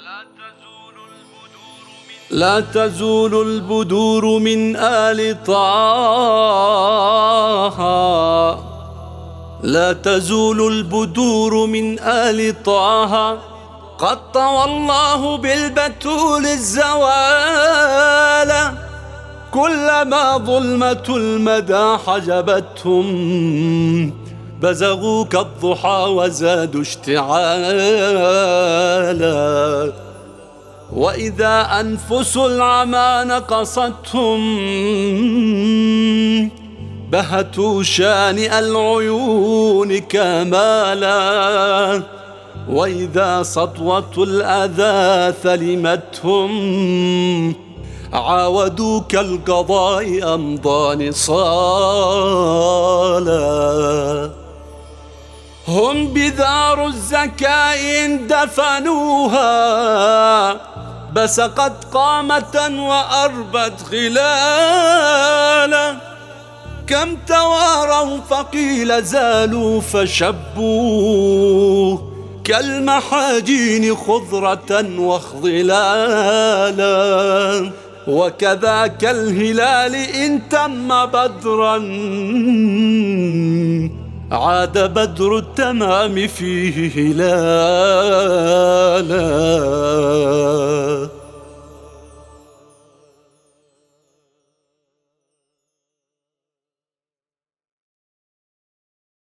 لا تزول البدور من آل طه، لا تزول البدور من آل طه، قد طوى الله بالبتول الزوال، كلما ظلمة المدى حجبتهم بزغوا كالضحى وزادوا اشتعالا، وإذا أنفس العمى نقصتهم بهتوا شانئ العيون كمالا، وإذا سطوة الأذى ثلمتهم عاودوا كالقضاء أمضى نصالا. هم بذار الزكاء دفنوها بسقت قامة وأربت خلالا، كم تواروا فقيل زالوا فشبوا كالمحاجين خضرة واخضلالا، وكذاك الهلال إن تم بدرا عاد بدر التمام فيه هلالا.